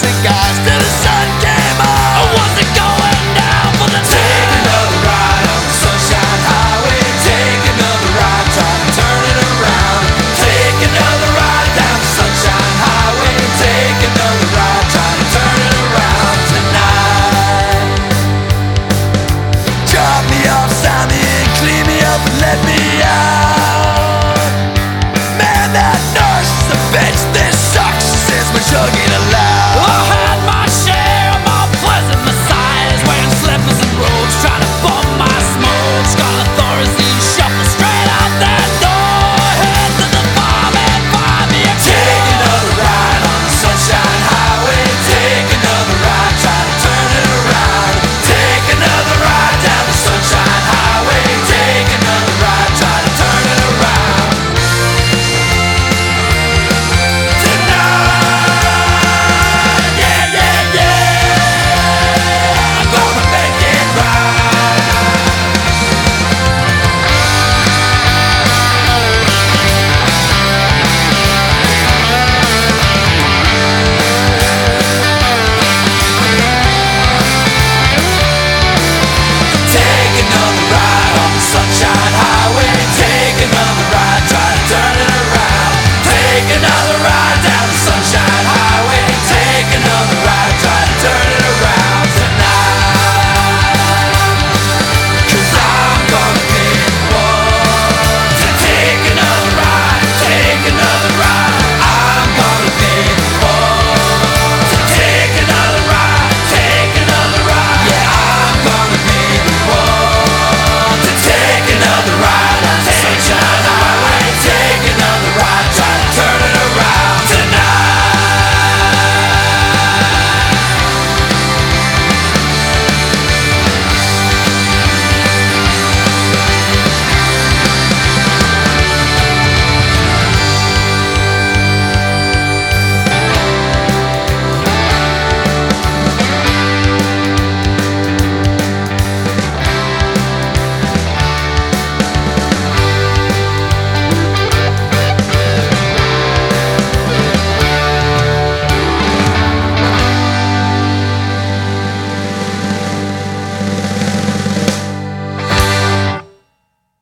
toxic eyes till the sun came up. I wasn't going down for the night. Take another ride on the Sunshine Highway. Take another ride, try to turn it around. Take another ride down the Sunshine Highway. Take another ride, try to turn it around tonight. Drop me off, sign me in, clean me up and let me out. Man, that nurse is a bitch, this sucks, she says we're chugging aloud.